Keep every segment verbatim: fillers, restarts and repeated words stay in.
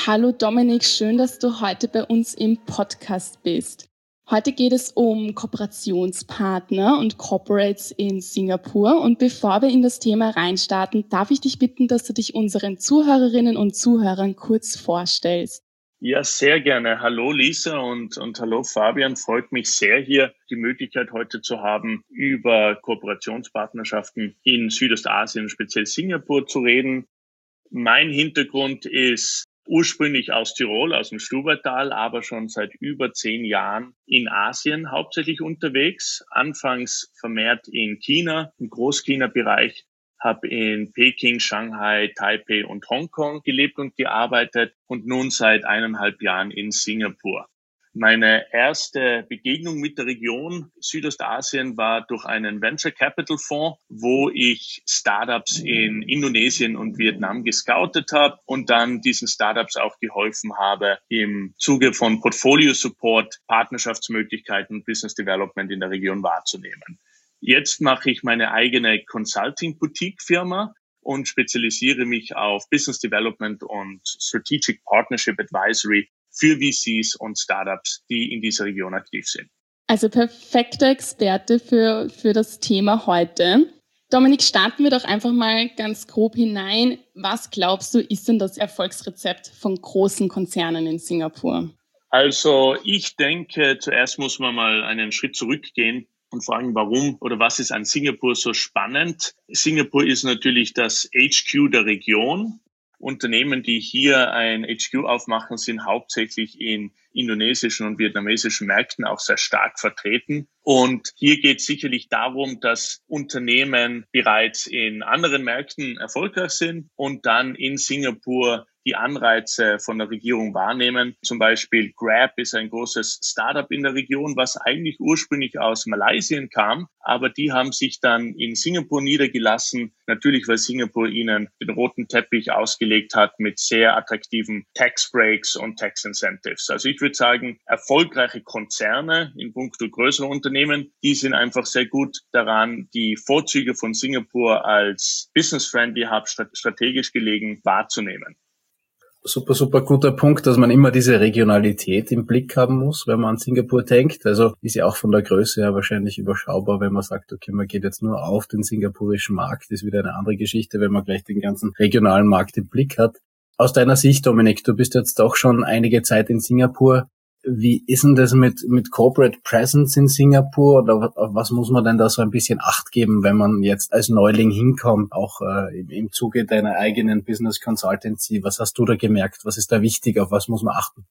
Hallo Dominik, schön, dass du heute bei uns im Podcast bist. Heute geht es um Kooperationspartner und Corporates in Singapur. Und bevor wir in das Thema reinstarten, darf ich dich bitten, dass du dich unseren Zuhörerinnen und Zuhörern kurz vorstellst. Ja, sehr gerne. Hallo Lisa und, und hallo Fabian. Freut mich sehr, hier die Möglichkeit heute zu haben, über Kooperationspartnerschaften in Südostasien, speziell Singapur, zu reden. Mein Hintergrund ist ursprünglich aus Tirol, aus dem Stubaital, aber schon seit über zehn Jahren in Asien hauptsächlich unterwegs. Anfangs vermehrt in China, im Großchina-Bereich, habe in Peking, Shanghai, Taipei und Hongkong gelebt und gearbeitet und nun seit eineinhalb Jahren in Singapur. Meine erste Begegnung mit der Region Südostasien war durch einen Venture Capital Fonds, wo ich Startups in Indonesien und Vietnam gescoutet habe und dann diesen Startups auch geholfen habe, im Zuge von Portfolio Support Partnerschaftsmöglichkeiten und Business Development in der Region wahrzunehmen. Jetzt mache ich meine eigene Consulting-Boutique-Firma und spezialisiere mich auf Business Development und Strategic Partnership Advisory für V Cs und Startups, die in dieser Region aktiv sind. Also perfekter Experte für, für das Thema heute. Dominik, starten wir doch einfach mal ganz grob hinein. Was glaubst du, ist denn das Erfolgsrezept von großen Konzernen in Singapur? Also ich denke, zuerst muss man mal einen Schritt zurückgehen und fragen, warum oder was ist an Singapur so spannend? Singapur ist natürlich das H Q der Region. Unternehmen, die hier ein H Q aufmachen, sind hauptsächlich in indonesischen und vietnamesischen Märkten auch sehr stark vertreten. Und hier geht es sicherlich darum, dass Unternehmen bereits in anderen Märkten erfolgreich sind und dann in Singapur die Anreize von der Regierung wahrnehmen. Zum Beispiel Grab ist ein großes Startup in der Region, was eigentlich ursprünglich aus Malaysia kam, aber die haben sich dann in Singapur niedergelassen, natürlich weil Singapur ihnen den roten Teppich ausgelegt hat mit sehr attraktiven Tax Breaks und Tax Incentives. Also ich würde sagen, erfolgreiche Konzerne in puncto größere Unternehmen, die sind einfach sehr gut daran, die Vorzüge von Singapur als business-friendly Hub strategisch gelegen wahrzunehmen. Super, super guter Punkt, dass man immer diese Regionalität im Blick haben muss, wenn man an Singapur denkt. Also ist ja auch von der Größe her wahrscheinlich überschaubar, wenn man sagt, okay, man geht jetzt nur auf den singapurischen Markt. Das ist wieder eine andere Geschichte, wenn man gleich den ganzen regionalen Markt im Blick hat. Aus deiner Sicht, Dominik, du bist jetzt doch schon einige Zeit in Singapur. Wie ist denn das mit, mit Corporate Presence in Singapur? Oder auf was muss man denn da so ein bisschen Acht geben, wenn man jetzt als Neuling hinkommt, auch äh, im, im Zuge deiner eigenen Business Consultancy? Was hast du da gemerkt? Was ist da wichtig? Auf was muss man achten?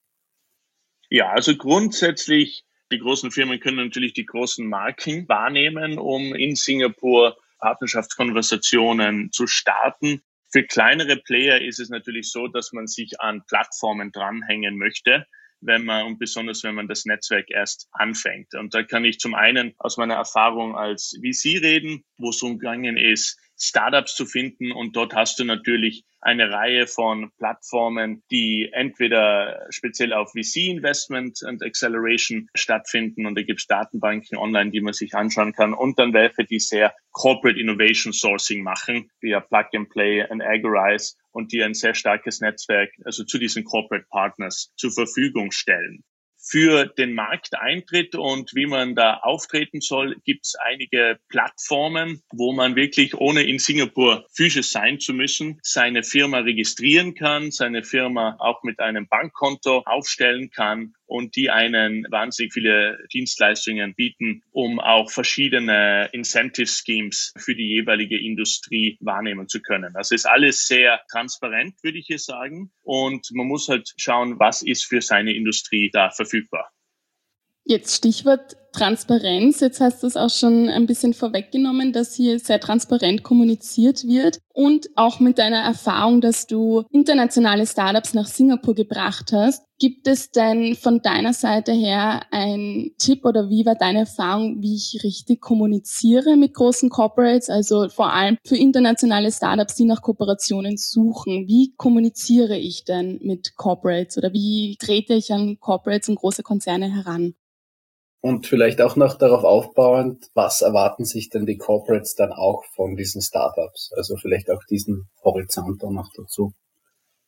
Ja, also grundsätzlich, die großen Firmen können natürlich die großen Marken wahrnehmen, um in Singapur Partnerschaftskonversationen zu starten. Für kleinere Player ist es natürlich so, dass man sich an Plattformen dranhängen möchte, wenn man, und besonders wenn man das Netzwerk erst anfängt. Und da kann ich zum einen aus meiner Erfahrung als V C reden, wo es umgegangen ist, Startups zu finden. Und dort hast du natürlich eine Reihe von Plattformen, die entweder speziell auf V C-Investment und Acceleration stattfinden. Und da gibt es Datenbanken online, die man sich anschauen kann. Und dann welche, die sehr Corporate Innovation Sourcing machen, via Plug and Play und Agorize, und die ein sehr starkes Netzwerk, also zu diesen Corporate Partners, zur Verfügung stellen. Für den Markteintritt und wie man da auftreten soll, gibt es einige Plattformen, wo man wirklich, ohne in Singapur physisch sein zu müssen, seine Firma registrieren kann, seine Firma auch mit einem Bankkonto aufstellen kann und die einen wahnsinnig viele Dienstleistungen bieten, um auch verschiedene Incentive Schemes für die jeweilige Industrie wahrnehmen zu können. Das ist alles sehr transparent, würde ich hier sagen. Und man muss halt schauen, was ist für seine Industrie da verfügbar. Jetzt Stichwort Transparenz. Jetzt hast du es auch schon ein bisschen vorweggenommen, dass hier sehr transparent kommuniziert wird. Und auch mit deiner Erfahrung, dass du internationale Startups nach Singapur gebracht hast, gibt es denn von deiner Seite her einen Tipp oder wie war deine Erfahrung, wie ich richtig kommuniziere mit großen Corporates, also vor allem für internationale Startups, die nach Kooperationen suchen? Wie kommuniziere ich denn mit Corporates oder wie trete ich an Corporates und große Konzerne heran? Und vielleicht auch noch darauf aufbauend, was erwarten sich denn die Corporates dann auch von diesen Startups? Also vielleicht auch diesen Horizont dann noch dazu.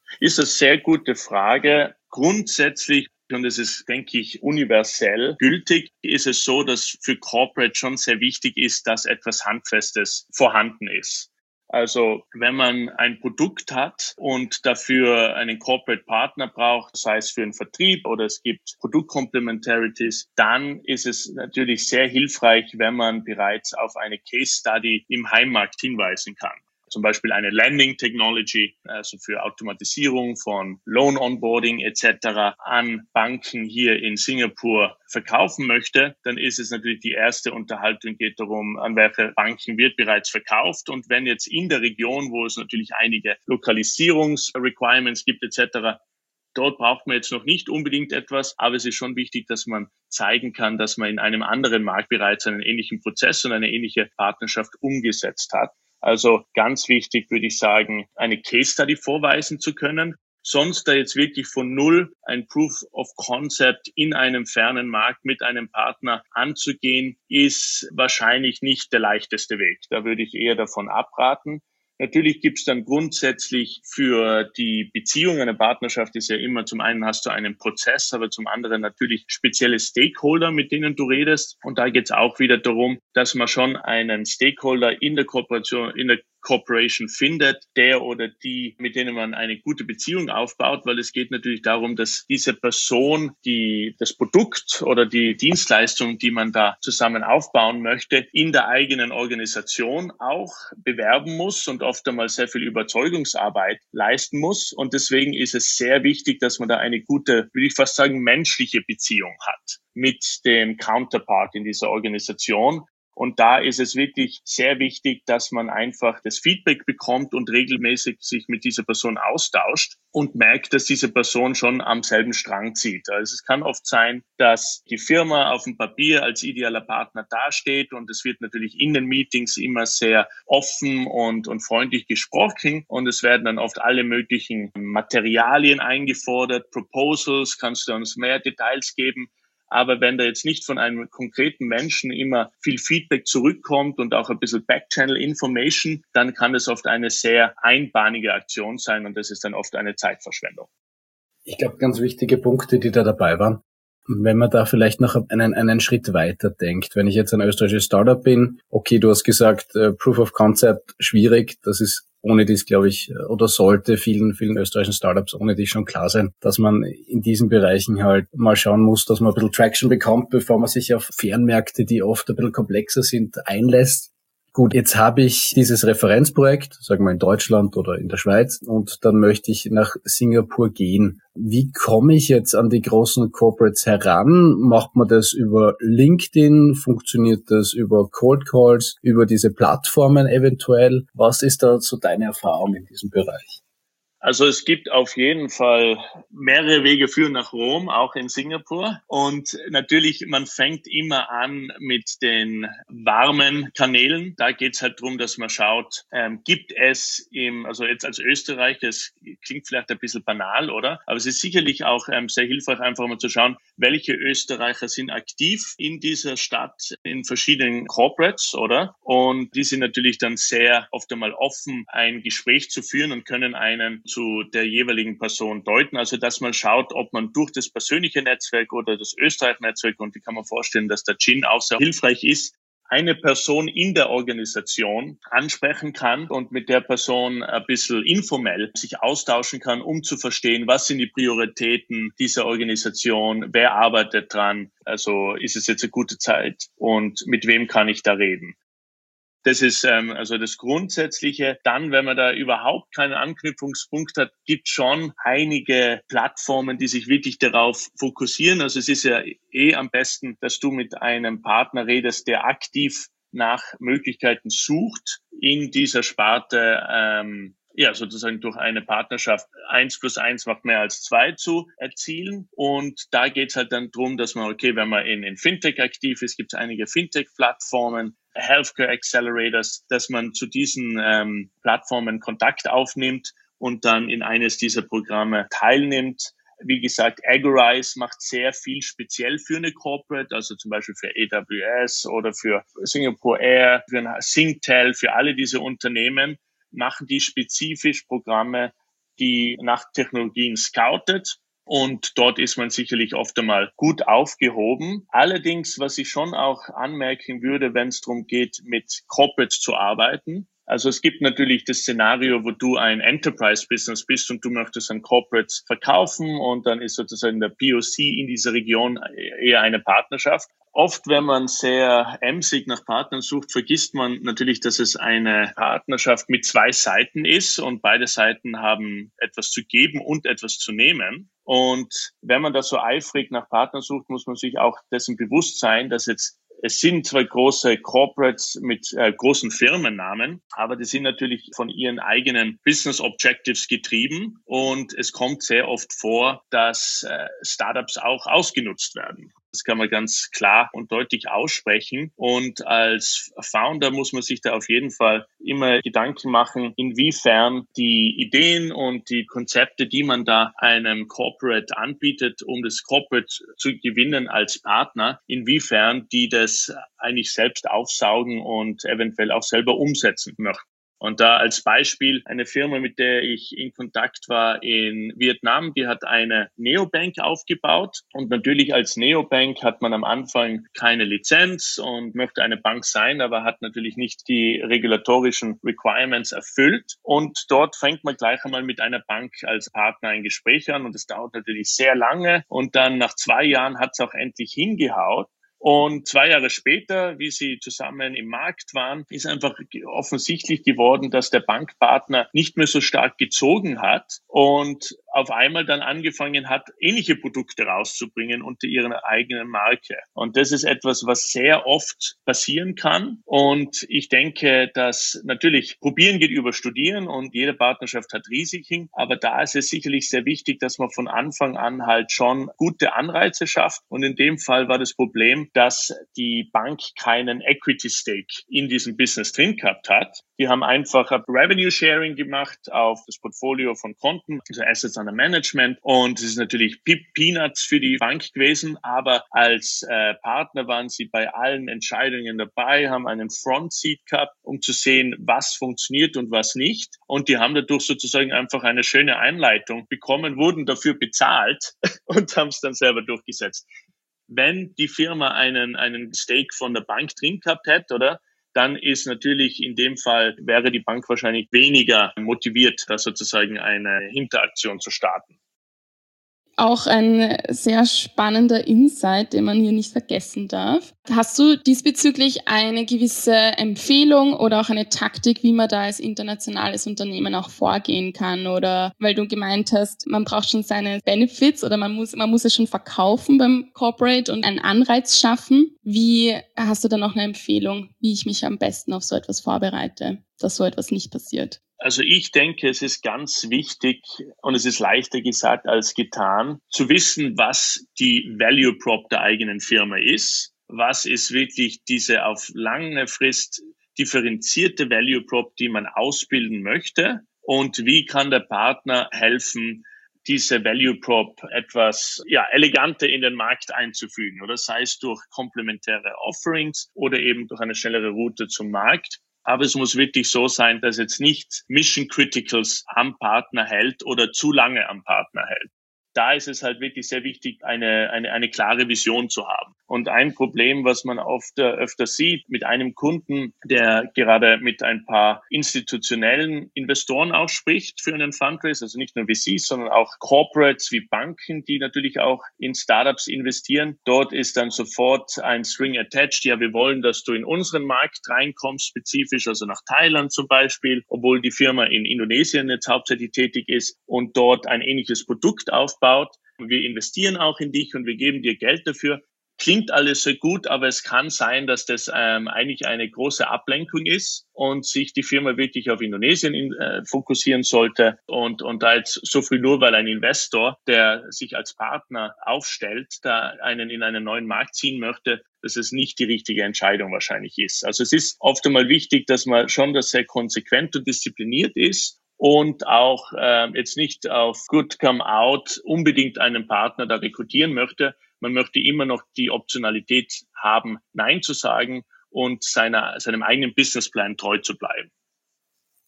Ist eine sehr gute Frage. Grundsätzlich, und es ist, denke ich, universell gültig, ist es so, dass für Corporate schon sehr wichtig ist, dass etwas Handfestes vorhanden ist. Also wenn man ein Produkt hat und dafür einen Corporate Partner braucht, sei es für einen Vertrieb oder es gibt Produktcomplementarities, dann ist es natürlich sehr hilfreich, wenn man bereits auf eine Case Study im Heimmarkt hinweisen kann. Zum Beispiel eine Lending Technology, also für Automatisierung von Loan Onboarding et cetera an Banken hier in Singapur verkaufen möchte, dann ist es natürlich die erste Unterhaltung, geht darum, an welche Banken wird bereits verkauft. Und wenn jetzt in der Region, wo es natürlich einige Lokalisierungsrequirements gibt et cetera, dort braucht man jetzt noch nicht unbedingt etwas, aber es ist schon wichtig, dass man zeigen kann, dass man in einem anderen Markt bereits einen ähnlichen Prozess und eine ähnliche Partnerschaft umgesetzt hat. Also ganz wichtig, würde ich sagen, eine Case Study vorweisen zu können. Sonst da jetzt wirklich von null ein Proof of Concept in einem fernen Markt mit einem Partner anzugehen, ist wahrscheinlich nicht der leichteste Weg. Da würde ich eher davon abraten. Natürlich gibt es dann grundsätzlich für die Beziehung, eine Partnerschaft ist ja immer, zum einen hast du einen Prozess, aber zum anderen natürlich spezielle Stakeholder, mit denen du redest. Und da geht es auch wieder darum, dass man schon einen Stakeholder in der Kooperation, in der Corporation findet, der oder die, mit denen man eine gute Beziehung aufbaut, weil es geht natürlich darum, dass diese Person, die das Produkt oder die Dienstleistung, die man da zusammen aufbauen möchte, in der eigenen Organisation auch bewerben muss und oft einmal sehr viel Überzeugungsarbeit leisten muss. Und deswegen ist es sehr wichtig, dass man da eine gute, würde ich fast sagen, menschliche Beziehung hat mit dem Counterpart in dieser Organisation. Und da ist es wirklich sehr wichtig, dass man einfach das Feedback bekommt und regelmäßig sich mit dieser Person austauscht und merkt, dass diese Person schon am selben Strang zieht. Also es kann oft sein, dass die Firma auf dem Papier als idealer Partner dasteht und es wird natürlich in den Meetings immer sehr offen und, und freundlich gesprochen und es werden dann oft alle möglichen Materialien eingefordert, Proposals, kannst du uns mehr Details geben? Aber wenn da jetzt nicht von einem konkreten Menschen immer viel Feedback zurückkommt und auch ein bisschen Backchannel Information, dann kann es oft eine sehr einbahnige Aktion sein und das ist dann oft eine Zeitverschwendung. Ich glaube, ganz wichtige Punkte, die da dabei waren. Wenn man da vielleicht noch einen, einen Schritt weiter denkt, wenn ich jetzt ein österreichisches Startup bin, okay, du hast gesagt, äh, Proof of Concept, schwierig, das ist ohne dies, glaube ich, oder sollte vielen, vielen österreichischen Startups ohne dies schon klar sein, dass man in diesen Bereichen halt mal schauen muss, dass man ein bisschen Traction bekommt, bevor man sich auf Fernmärkte, die oft ein bisschen komplexer sind, einlässt. Gut, jetzt habe ich dieses Referenzprojekt, sagen wir in Deutschland oder in der Schweiz, und dann möchte ich nach Singapur gehen. Wie komme ich jetzt an die großen Corporates heran? Macht man das über LinkedIn? Funktioniert das über Cold Calls, über diese Plattformen eventuell? Was ist da so deine Erfahrung in diesem Bereich? Also es gibt auf jeden Fall mehrere Wege führen nach Rom, auch in Singapur. Und natürlich, man fängt immer an mit den warmen Kanälen. Da geht es halt darum, dass man schaut, ähm, gibt es im, also jetzt als Österreicher, es klingt vielleicht ein bisschen banal, oder? Aber es ist sicherlich auch ähm, sehr hilfreich, einfach mal zu schauen, welche Österreicher sind aktiv in dieser Stadt in verschiedenen Corporates, oder? Und die sind natürlich dann sehr oft einmal offen, ein Gespräch zu führen und können einen zu der jeweiligen Person deuten. Also, dass man schaut, ob man durch das persönliche Netzwerk oder das Österreich-Netzwerk, und ich kann mir vorstellen, dass der Gin auch sehr hilfreich ist, eine Person in der Organisation ansprechen kann und mit der Person ein bisschen informell sich austauschen kann, um zu verstehen, was sind die Prioritäten dieser Organisation, wer arbeitet dran, also ist es jetzt eine gute Zeit und mit wem kann ich da reden. Das ist ähm, also das Grundsätzliche. Dann, wenn man da überhaupt keinen Anknüpfungspunkt hat, gibt schon einige Plattformen, die sich wirklich darauf fokussieren. Also es ist ja eh am besten, dass du mit einem Partner redest, der aktiv nach Möglichkeiten sucht, in dieser Sparte ähm, ja, sozusagen durch eine Partnerschaft eins plus eins macht mehr als zwei zu erzielen. Und da geht's halt dann drum, dass man, okay, wenn man in, in Fintech aktiv ist, gibt es einige Fintech-Plattformen, Healthcare Accelerators, dass man zu diesen ähm, Plattformen Kontakt aufnimmt und dann in eines dieser Programme teilnimmt. Wie gesagt, Agorize macht sehr viel speziell für eine Corporate, also zum Beispiel für A W S oder für Singapore Air, für Singtel, für alle diese Unternehmen machen die spezifisch Programme die nach Technologien scoutet. Und dort ist man sicherlich oft einmal gut aufgehoben. Allerdings, was ich schon auch anmerken würde, wenn es darum geht, mit Corporates zu arbeiten. Also es gibt natürlich das Szenario, wo du ein Enterprise-Business bist und du möchtest an Corporates verkaufen und dann ist sozusagen der P O C in dieser Region eher eine Partnerschaft. Oft, wenn man sehr emsig nach Partnern sucht, vergisst man natürlich, dass es eine Partnerschaft mit zwei Seiten ist und beide Seiten haben etwas zu geben und etwas zu nehmen. Und wenn man da so eifrig nach Partnern sucht, muss man sich auch dessen bewusst sein, dass jetzt es sind zwar große Corporates mit äh, großen Firmennamen, aber die sind natürlich von ihren eigenen Business Objectives getrieben und es kommt sehr oft vor, dass äh, Startups auch ausgenutzt werden. Das kann man ganz klar und deutlich aussprechen. Und als Founder muss man sich da auf jeden Fall immer Gedanken machen, inwiefern die Ideen und die Konzepte, die man da einem Corporate anbietet, um das Corporate zu gewinnen als Partner, inwiefern die das eigentlich selbst aufsaugen und eventuell auch selber umsetzen möchten. Und da als Beispiel eine Firma, mit der ich in Kontakt war in Vietnam, die hat eine Neobank aufgebaut. Und natürlich als Neobank hat man am Anfang keine Lizenz und möchte eine Bank sein, aber hat natürlich nicht die regulatorischen Requirements erfüllt. Und dort fängt man gleich einmal mit einer Bank als Partner ein Gespräch an und es dauert natürlich sehr lange. Und dann nach zwei Jahren hat es auch endlich hingehaut. Und zwei Jahre später, wie sie zusammen im Markt waren, ist einfach offensichtlich geworden, dass der Bankpartner nicht mehr so stark gezogen hat und auf einmal dann angefangen hat, ähnliche Produkte rauszubringen unter ihrer eigenen Marke. Und das ist etwas, was sehr oft passieren kann. Und ich denke, dass natürlich probieren geht über studieren und jede Partnerschaft hat Risiken. Aber da ist es sicherlich sehr wichtig, dass man von Anfang an halt schon gute Anreize schafft. Und in dem Fall war das Problem, dass die Bank keinen Equity Stake in diesem Business drin gehabt hat. Die haben einfach Revenue Sharing gemacht auf das Portfolio von Konten, also Assets under Management. Und es ist natürlich Peanuts für die Bank gewesen, aber als äh, Partner waren sie bei allen Entscheidungen dabei, haben einen Front Seat gehabt, um zu sehen, was funktioniert und was nicht. Und die haben dadurch sozusagen einfach eine schöne Einleitung bekommen, wurden dafür bezahlt und haben es dann selber durchgesetzt. Wenn die Firma einen einen Stake von der Bank drin gehabt hätte, oder, dann ist natürlich in dem Fall, wäre die Bank wahrscheinlich weniger motiviert, da sozusagen eine Hinteraktion zu starten. Auch ein sehr spannender Insight, den man hier nicht vergessen darf. Hast du diesbezüglich eine gewisse Empfehlung oder auch eine Taktik, wie man da als internationales Unternehmen auch vorgehen kann? Oder weil du gemeint hast, man braucht schon seine Benefits oder man muss, man muss es schon verkaufen beim Corporate und einen Anreiz schaffen. Wie hast du da noch eine Empfehlung, wie ich mich am besten auf so etwas vorbereite, dass so etwas nicht passiert? Also ich denke, es ist ganz wichtig und es ist leichter gesagt als getan, zu wissen, was die Value Prop der eigenen Firma ist. Was ist wirklich diese auf lange Frist differenzierte Value Prop, die man ausbilden möchte? Und wie kann der Partner helfen, diese Value Prop etwas ja eleganter in den Markt einzufügen? Oder sei es durch komplementäre Offerings oder eben durch eine schnellere Route zum Markt. Aber es muss wirklich so sein, dass jetzt nicht Mission Criticals am Partner hält oder zu lange am Partner hält. Da ist es halt wirklich sehr wichtig, eine, eine, eine klare Vision zu haben. Und ein Problem, was man oft öfter sieht mit einem Kunden, der gerade mit ein paar institutionellen Investoren auch spricht für einen Fundraise, also nicht nur V Cs, sondern auch Corporates wie Banken, die natürlich auch in Startups investieren. Dort ist dann sofort ein String attached. Ja, wir wollen, dass du in unseren Markt reinkommst, spezifisch, also nach Thailand zum Beispiel, obwohl die Firma in Indonesien jetzt hauptsächlich tätig ist und dort ein ähnliches Produkt aufbaut. Wir investieren auch in dich und wir geben dir Geld dafür. Klingt alles sehr gut, aber es kann sein, dass das ähm, eigentlich eine große Ablenkung ist und sich die Firma wirklich auf Indonesien in, äh, fokussieren sollte und und da jetzt so früh nur, weil ein Investor, der sich als Partner aufstellt, da einen in einen neuen Markt ziehen möchte, dass es nicht die richtige Entscheidung wahrscheinlich ist. Also es ist oft einmal wichtig, dass man schon das sehr konsequent und diszipliniert ist und auch äh, jetzt nicht auf Good Come Out unbedingt einen Partner da rekrutieren möchte. Man möchte immer noch die Optionalität haben, Nein zu sagen und seiner, seinem eigenen Businessplan treu zu bleiben.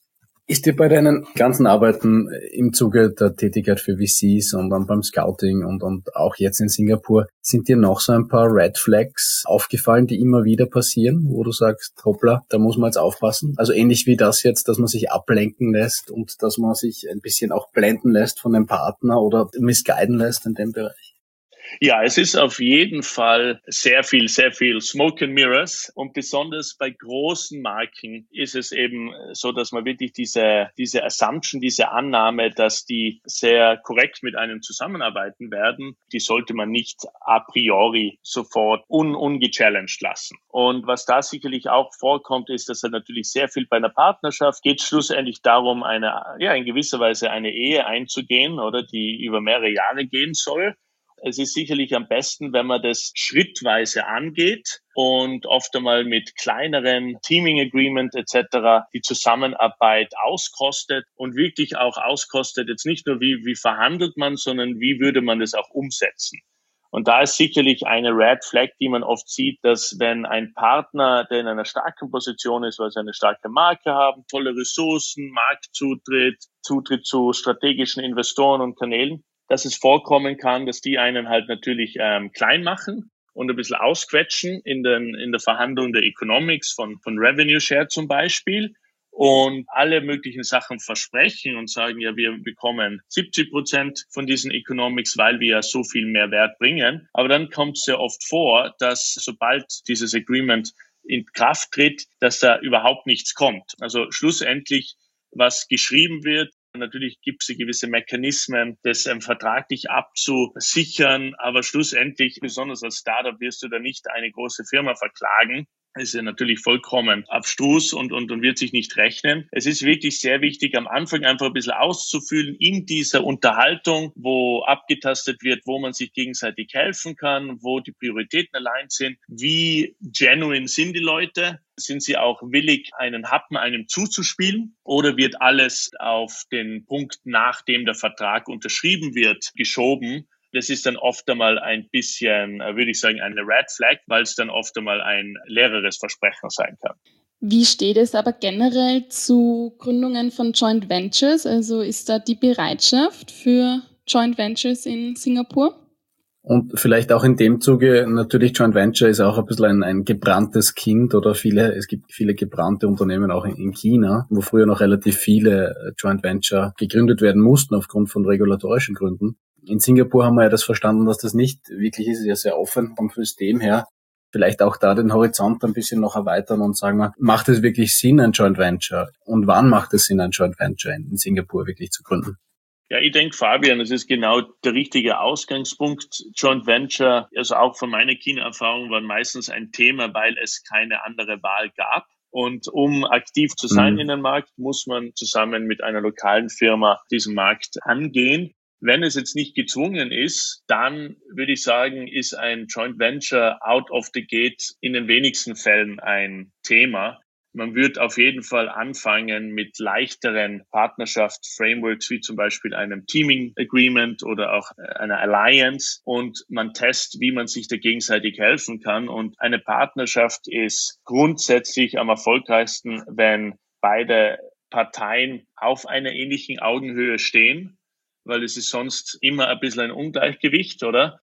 Ist dir bei deinen ganzen Arbeiten im Zuge der Tätigkeit für V Cs und dann beim Scouting und, und auch jetzt in Singapur, sind dir noch so ein paar Red Flags aufgefallen, die immer wieder passieren, wo du sagst, hoppla, da muss man jetzt aufpassen? Also ähnlich wie das jetzt, dass man sich ablenken lässt und dass man sich ein bisschen auch blenden lässt von dem Partner oder missguiden lässt in dem Bereich? Ja, es ist auf jeden Fall sehr viel, sehr viel Smoke and Mirrors. Und besonders bei großen Marken ist es eben so, dass man wirklich diese, diese Assumption, diese Annahme, dass die sehr korrekt mit einem zusammenarbeiten werden, die sollte man nicht a priori sofort un, ungechallenged lassen. Und was da sicherlich auch vorkommt, ist, dass er natürlich sehr viel bei einer Partnerschaft geht, schlussendlich darum, eine, ja, in gewisser Weise eine Ehe einzugehen, oder die über mehrere Jahre gehen soll. Es ist sicherlich am besten, wenn man das schrittweise angeht und oft einmal mit kleineren Teaming Agreement et cetera die Zusammenarbeit auskostet und wirklich auch auskostet, jetzt nicht nur wie, wie verhandelt man, sondern wie würde man das auch umsetzen. Und da ist sicherlich eine Red Flag, die man oft sieht, dass wenn ein Partner, der in einer starken Position ist, weil sie eine starke Marke haben, tolle Ressourcen, Marktzutritt, Zutritt zu strategischen Investoren und Kanälen, dass es vorkommen kann, dass die einen halt natürlich ähm, klein machen und ein bisschen ausquetschen in, den, in der Verhandlung der Economics von, von Revenue Share zum Beispiel und alle möglichen Sachen versprechen und sagen, ja, wir bekommen siebzig Prozent von diesen Economics, weil wir ja so viel mehr Wert bringen. Aber dann kommt es sehr oft vor, dass sobald dieses Agreement in Kraft tritt, dass da überhaupt nichts kommt. Also schlussendlich, was geschrieben wird, natürlich gibt es gewisse Mechanismen, das ähm, vertraglich abzusichern, aber schlussendlich, besonders als Startup, wirst du da nicht eine große Firma verklagen. Das ist ja natürlich vollkommen abstrus und, und, und wird sich nicht rechnen. Es ist wirklich sehr wichtig, am Anfang einfach ein bisschen auszufühlen in dieser Unterhaltung, wo abgetastet wird, wo man sich gegenseitig helfen kann, wo die Prioritäten allein sind, wie genuine sind die Leute. Sind sie auch willig, einen Happen einem zuzuspielen oder wird alles auf den Punkt, nachdem der Vertrag unterschrieben wird, geschoben? Das ist dann oft einmal ein bisschen, würde ich sagen, eine Red Flag, weil es dann oft einmal ein leereres Versprechen sein kann. Wie steht es aber generell zu Gründungen von Joint Ventures? Also ist da die Bereitschaft für Joint Ventures in Singapur? Und vielleicht auch in dem Zuge, natürlich Joint Venture ist auch ein bisschen ein, ein gebranntes Kind oder viele, es gibt viele gebrannte Unternehmen auch in, in China, wo früher noch relativ viele Joint Venture gegründet werden mussten aufgrund von regulatorischen Gründen. In Singapur haben wir ja das verstanden, dass das nicht wirklich ist, es ist ja sehr offen vom System her. Vielleicht auch da den Horizont ein bisschen noch erweitern und sagen wir, macht es wirklich Sinn, ein Joint Venture? Und wann macht es Sinn, ein Joint Venture in Singapur wirklich zu gründen? Ja, ich denke, Fabian, das ist genau der richtige Ausgangspunkt. Joint Venture, also auch von meiner China-Erfahrung, waren meistens ein Thema, weil es keine andere Wahl gab. Und um aktiv zu sein mhm. in einem Markt, muss man zusammen mit einer lokalen Firma diesen Markt angehen. Wenn es jetzt nicht gezwungen ist, dann würde ich sagen, ist ein Joint Venture out of the gate in den wenigsten Fällen ein Thema. Man wird auf jeden Fall anfangen mit leichteren Partnerschaftsframeworks wie zum Beispiel einem Teaming Agreement oder auch einer Alliance und man testet, wie man sich da gegenseitig helfen kann. Und eine Partnerschaft ist grundsätzlich am erfolgreichsten, wenn beide Parteien auf einer ähnlichen Augenhöhe stehen, weil es ist sonst immer ein bisschen ein Ungleichgewicht, oder?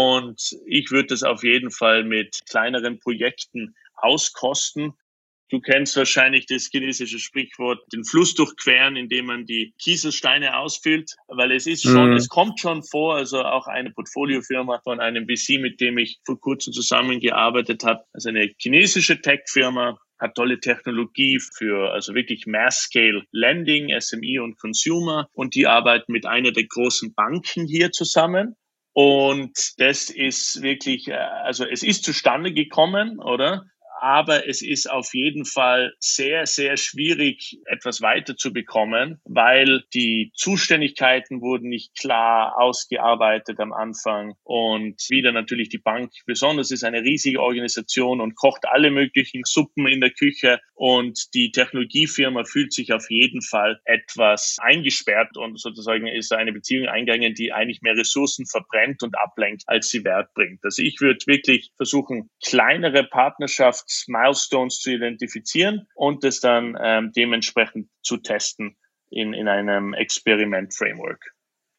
Und ich würde das auf jeden Fall mit kleineren Projekten auskosten. Du kennst wahrscheinlich das chinesische Sprichwort, den Fluss durchqueren, indem man die Kieselsteine ausfüllt, weil es ist schon, mhm. es kommt schon vor, also auch eine Portfoliofirma von einem V C, mit dem ich vor kurzem zusammengearbeitet habe, also eine chinesische Tech-Firma, hat tolle Technologie für also wirklich Mass-Scale Lending, S M E und Consumer und die arbeiten mit einer der großen Banken hier zusammen. Und das ist wirklich, also es ist zustande gekommen, oder? Aber es ist auf jeden Fall sehr, sehr schwierig, etwas weiter zu bekommen, weil die Zuständigkeiten wurden nicht klar ausgearbeitet am Anfang. Und wieder natürlich die Bank besonders ist eine riesige Organisation und kocht alle möglichen Suppen in der Küche. Und die Technologiefirma fühlt sich auf jeden Fall etwas eingesperrt und sozusagen ist eine Beziehung eingegangen, die eigentlich mehr Ressourcen verbrennt und ablenkt, als sie Wert bringt. Also ich würde wirklich versuchen, kleinere Partnerschaften es, Milestones zu identifizieren und das dann ähm, dementsprechend zu testen in, in einem Experiment-Framework.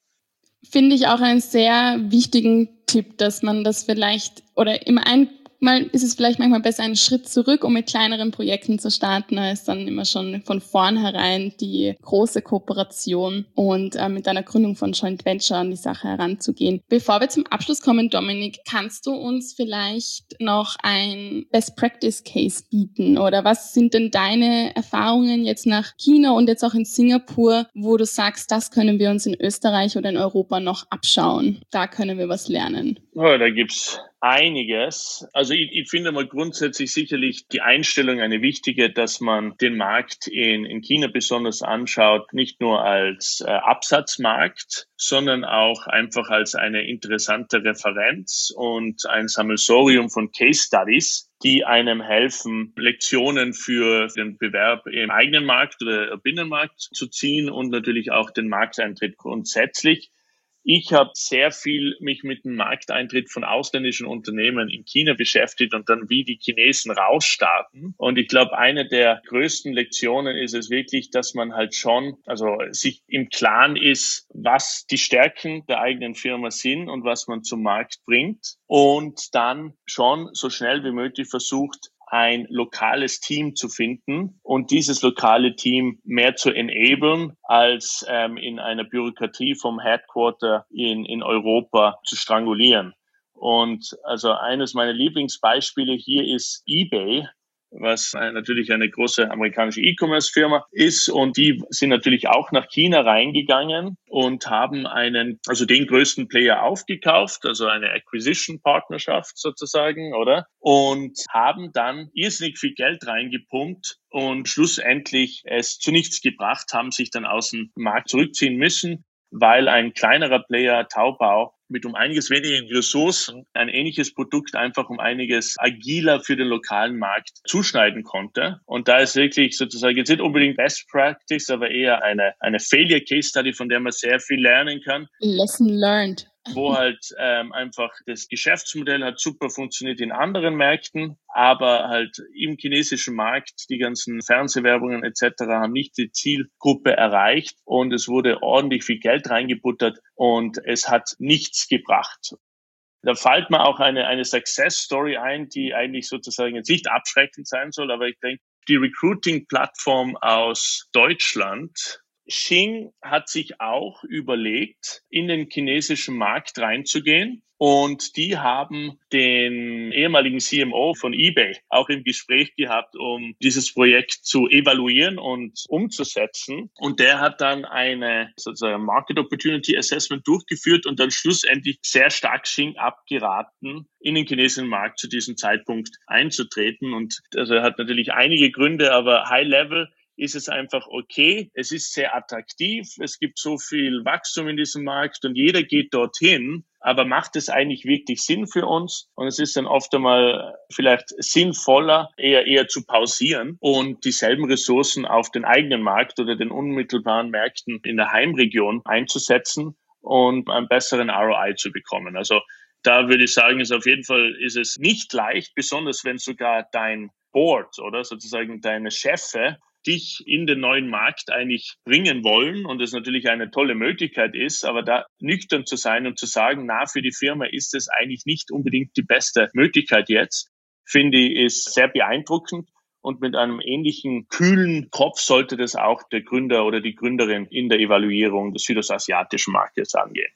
Finde ich auch einen sehr wichtigen Tipp, dass man das vielleicht, oder im einen Mal ist es vielleicht manchmal besser, einen Schritt zurück, um mit kleineren Projekten zu starten, als dann immer schon von vornherein die große Kooperation und äh, mit einer Gründung von Joint Venture an die Sache heranzugehen. Bevor wir zum Abschluss kommen, Dominik, kannst du uns vielleicht noch ein Best Practice Case bieten? Oder was sind denn deine Erfahrungen jetzt nach China und jetzt auch in Singapur, wo du sagst, das können wir uns in Österreich oder in Europa noch abschauen? Da können wir was lernen. Oh, da gibt's einiges. Also ich, ich finde mal grundsätzlich sicherlich die Einstellung eine wichtige, dass man den Markt in, in China besonders anschaut, nicht nur als äh, Absatzmarkt, sondern auch einfach als eine interessante Referenz und ein Sammelsurium von Case Studies, die einem helfen, Lektionen für den Bewerb im eigenen Markt oder Binnenmarkt zu ziehen und natürlich auch den Markteintritt grundsätzlich. Ich habe sehr viel mich mit dem Markteintritt von ausländischen Unternehmen in China beschäftigt und dann wie die Chinesen rausstarten. Und ich glaube, eine der größten Lektionen ist es wirklich, dass man halt schon, also sich im Klaren ist, was die Stärken der eigenen Firma sind und was man zum Markt bringt und dann schon so schnell wie möglich versucht, ein lokales Team zu finden und dieses lokale Team mehr zu enablen, als ähm, in einer Bürokratie vom Headquarter in, in Europa zu strangulieren. Und also eines meiner Lieblingsbeispiele hier ist eBay, was natürlich eine große amerikanische E-Commerce-Firma ist. Und die sind natürlich auch nach China reingegangen und haben einen, also den größten Player aufgekauft, also eine Acquisition-Partnerschaft sozusagen, oder? Und haben dann irrsinnig viel Geld reingepumpt und schlussendlich es zu nichts gebracht, haben sich dann aus dem Markt zurückziehen müssen, weil ein kleinerer Player, Taobao, mit um einiges weniger Ressourcen ein ähnliches Produkt einfach um einiges agiler für den lokalen Markt zuschneiden konnte. Und da ist wirklich sozusagen jetzt nicht unbedingt Best Practice, aber eher eine, eine Failure Case Study, von der man sehr viel lernen kann. Lesson learned. Wo halt ähm, einfach das Geschäftsmodell hat super funktioniert in anderen Märkten, aber halt im chinesischen Markt die ganzen Fernsehwerbungen et cetera haben nicht die Zielgruppe erreicht und es wurde ordentlich viel Geld reingebuttert und es hat nichts gebracht. Da fällt mir auch eine, eine Success-Story ein, die eigentlich sozusagen jetzt nicht abschreckend sein soll, aber ich denke, die Recruiting-Plattform aus Deutschland, Xing, hat sich auch überlegt, in den chinesischen Markt reinzugehen. Und die haben den ehemaligen C M O von eBay auch im Gespräch gehabt, um dieses Projekt zu evaluieren und umzusetzen. Und der hat dann eine sozusagen Market Opportunity Assessment durchgeführt und dann schlussendlich sehr stark Xing abgeraten, in den chinesischen Markt zu diesem Zeitpunkt einzutreten. Und also er hat natürlich einige Gründe, aber High Level ist es einfach okay. Es ist sehr attraktiv. Es gibt so viel Wachstum in diesem Markt und jeder geht dorthin. Aber macht es eigentlich wirklich Sinn für uns? Und es ist dann oft einmal vielleicht sinnvoller, eher, eher zu pausieren und dieselben Ressourcen auf den eigenen Markt oder den unmittelbaren Märkten in der Heimregion einzusetzen und einen besseren R O I zu bekommen. Also da würde ich sagen, ist auf jeden Fall ist es nicht leicht, besonders wenn sogar dein Board oder sozusagen deine Chefe dich in den neuen Markt eigentlich bringen wollen und es natürlich eine tolle Möglichkeit ist, aber da nüchtern zu sein und zu sagen, na, für die Firma ist es eigentlich nicht unbedingt die beste Möglichkeit jetzt, finde ich, ist sehr beeindruckend und mit einem ähnlichen kühlen Kopf sollte das auch der Gründer oder die Gründerin in der Evaluierung des südostasiatischen Marktes angehen.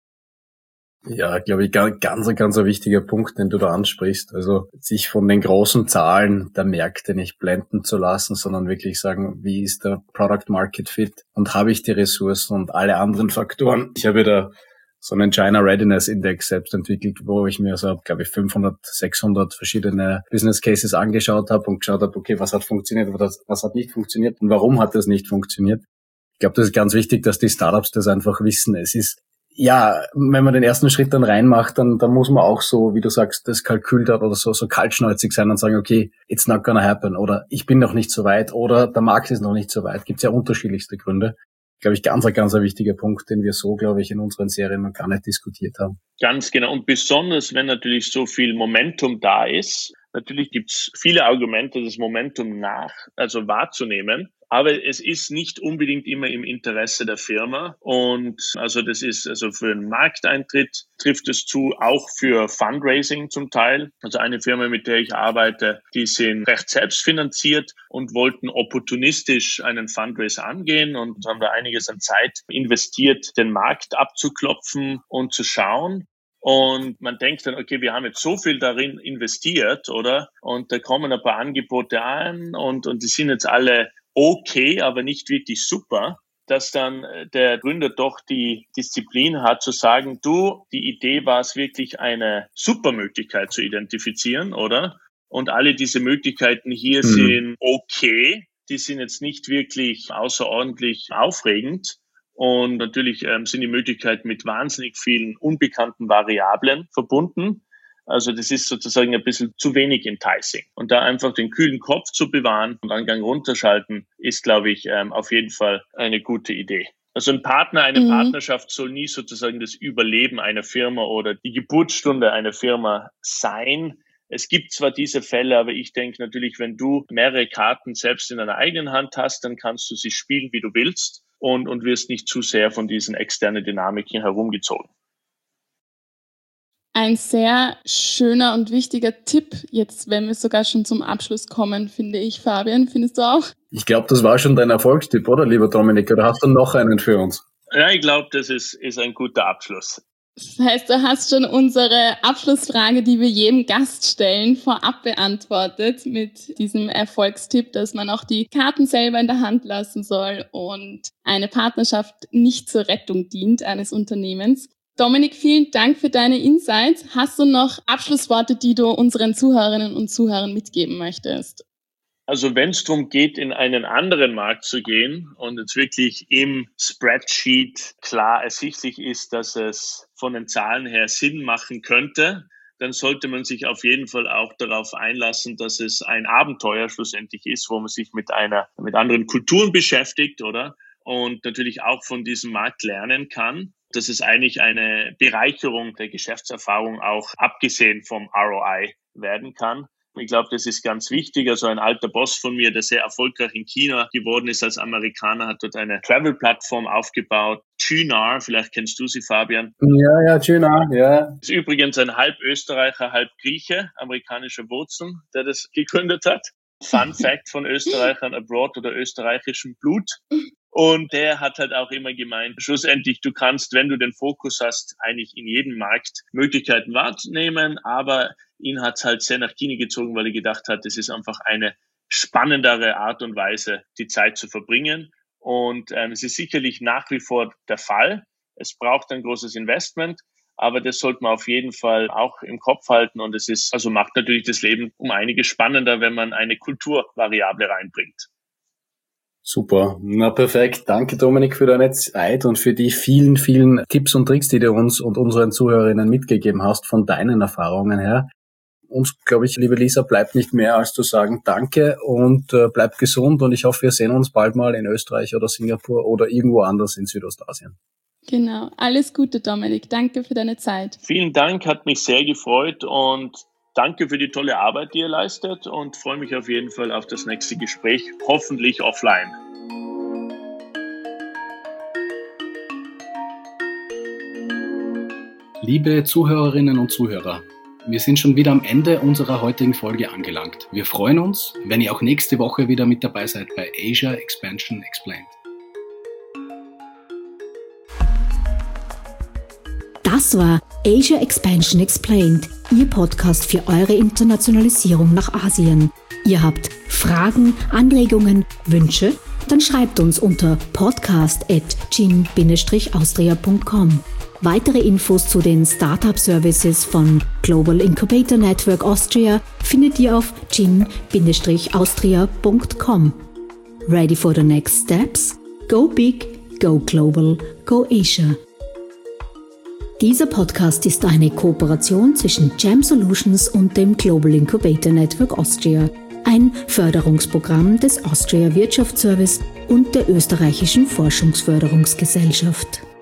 Ja, glaube ich, ganz, ganz, ganz ein wichtiger Punkt, den du da ansprichst. Also sich von den großen Zahlen der Märkte nicht blenden zu lassen, sondern wirklich sagen, wie ist der Product Market Fit und habe ich die Ressourcen und alle anderen Faktoren. Ich habe da so einen China Readiness Index selbst entwickelt, wo ich mir so, glaube ich, fünfhundert, sechshundert verschiedene Business Cases angeschaut habe und geschaut habe, okay, was hat funktioniert, was, was hat nicht funktioniert und warum hat das nicht funktioniert. Ich glaube, das ist ganz wichtig, dass die Startups das einfach wissen. Es ist Ja, wenn man den ersten Schritt dann reinmacht, dann, dann muss man auch so, wie du sagst, das Kalkül da oder so, so kaltschnäuzig sein und sagen, okay, it's not gonna happen oder ich bin noch nicht so weit oder der Markt ist noch nicht so weit. Gibt's ja unterschiedlichste Gründe. Glaube ich, ganz, ganz ein wichtiger Punkt, den wir so, glaube ich, in unseren Serien noch gar nicht diskutiert haben. Ganz genau. Und besonders, wenn natürlich so viel Momentum da ist, Natürlich gibt es viele Argumente, das Momentum nach, also wahrzunehmen. Aber es ist nicht unbedingt immer im Interesse der Firma. Und also das ist also für einen Markteintritt trifft es zu, auch für Fundraising zum Teil. Also eine Firma, mit der ich arbeite, die sind recht selbstfinanziert und wollten opportunistisch einen Fundraise angehen und haben da einiges an Zeit investiert, den Markt abzuklopfen und zu schauen. Und man denkt dann, okay, wir haben jetzt so viel darin investiert, oder? Und da kommen ein paar Angebote an und, und die sind jetzt alle okay, aber nicht wirklich super, dass dann der Gründer doch die Disziplin hat zu sagen, du, die Idee war es wirklich eine super Möglichkeit zu identifizieren, oder? Und alle diese Möglichkeiten hier mhm. sind okay, die sind jetzt nicht wirklich außerordentlich aufregend. Und natürlich ähm, sind die Möglichkeiten mit wahnsinnig vielen unbekannten Variablen verbunden. Also das ist sozusagen ein bisschen zu wenig enticing. Und da einfach den kühlen Kopf zu bewahren und einen Gang runterschalten, ist, glaube ich, ähm, auf jeden Fall eine gute Idee. Also ein Partner, eine mhm. Partnerschaft soll nie sozusagen das Überleben einer Firma oder die Geburtsstunde einer Firma sein. Es gibt zwar diese Fälle, aber ich denke natürlich, wenn du mehrere Karten selbst in deiner eigenen Hand hast, dann kannst du sie spielen, wie du willst. Und, und wirst nicht zu sehr von diesen externen Dynamiken herumgezogen. Ein sehr schöner und wichtiger Tipp, jetzt wenn wir sogar schon zum Abschluss kommen, finde ich, Fabian. Findest du auch? Ich glaube, das war schon dein Erfolgstipp, oder, lieber Dominik? Oder hast du noch einen für uns? Ja, ich glaube, das ist, ist ein guter Abschluss. Das heißt, du hast schon unsere Abschlussfrage, die wir jedem Gast stellen, vorab beantwortet mit diesem Erfolgstipp, dass man auch die Karten selber in der Hand lassen soll und eine Partnerschaft nicht zur Rettung dient eines Unternehmens. Dominik, vielen Dank für deine Insights. Hast du noch Abschlussworte, die du unseren Zuhörerinnen und Zuhörern mitgeben möchtest? Also wenn es darum geht, in einen anderen Markt zu gehen und jetzt wirklich im Spreadsheet klar ersichtlich ist, dass es von den Zahlen her Sinn machen könnte, dann sollte man sich auf jeden Fall auch darauf einlassen, dass es ein Abenteuer schlussendlich ist, wo man sich mit einer, mit anderen Kulturen beschäftigt, oder? Und natürlich auch von diesem Markt lernen kann. Das ist eigentlich eine Bereicherung der Geschäftserfahrung, auch abgesehen vom R O I werden kann. Ich glaube, das ist ganz wichtig. Also ein alter Boss von mir, der sehr erfolgreich in China geworden ist als Amerikaner, hat dort eine Travel-Plattform aufgebaut. Qunar, vielleicht kennst du sie, Fabian. Ja, ja, Qunar, ja. Ist übrigens ein halb Österreicher, halb Grieche, amerikanische Wurzeln, der das gegründet hat. Fun Fact von Österreichern abroad oder österreichischem Blut. Und der hat halt auch immer gemeint, schlussendlich, du kannst, wenn du den Fokus hast, eigentlich in jedem Markt Möglichkeiten wahrnehmen, aber ihn hat's halt sehr nach China gezogen, weil er gedacht hat, es ist einfach eine spannendere Art und Weise, die Zeit zu verbringen. Und ähm, es ist sicherlich nach wie vor der Fall. Es braucht ein großes Investment, aber das sollte man auf jeden Fall auch im Kopf halten. Und es ist, also macht natürlich das Leben um einiges spannender, wenn man eine Kulturvariable reinbringt. Super, na perfekt. Danke Dominik für deine Zeit und für die vielen, vielen Tipps und Tricks, die du uns und unseren Zuhörerinnen mitgegeben hast von deinen Erfahrungen her. Uns, glaube ich, liebe Lisa, bleibt nicht mehr als zu sagen Danke und äh, bleibt gesund und ich hoffe, wir sehen uns bald mal in Österreich oder Singapur oder irgendwo anders in Südostasien. Genau, alles Gute Dominik, danke für deine Zeit. Vielen Dank, hat mich sehr gefreut und danke für die tolle Arbeit, die ihr leistet und freue mich auf jeden Fall auf das nächste Gespräch, hoffentlich offline. Liebe Zuhörerinnen und Zuhörer, wir sind schon wieder am Ende unserer heutigen Folge angelangt. Wir freuen uns, wenn ihr auch nächste Woche wieder mit dabei seid bei Asia Expansion Explained. Das war Asia Expansion Explained, Ihr Podcast für eure Internationalisierung nach Asien. Ihr habt Fragen, Anregungen, Wünsche? Dann schreibt uns unter podcast at gin Bindestrich austria punkt com. Weitere Infos zu den Startup-Services von Global Incubator Network Austria findet ihr auf gin Bindestrich austria punkt com. Ready for the next steps? Go big, go global, go Asia. Dieser Podcast ist eine Kooperation zwischen Jam Solutions und dem Global Incubator Network Austria, ein Förderungsprogramm des Austria Wirtschaftsservice und der österreichischen Forschungsförderungsgesellschaft.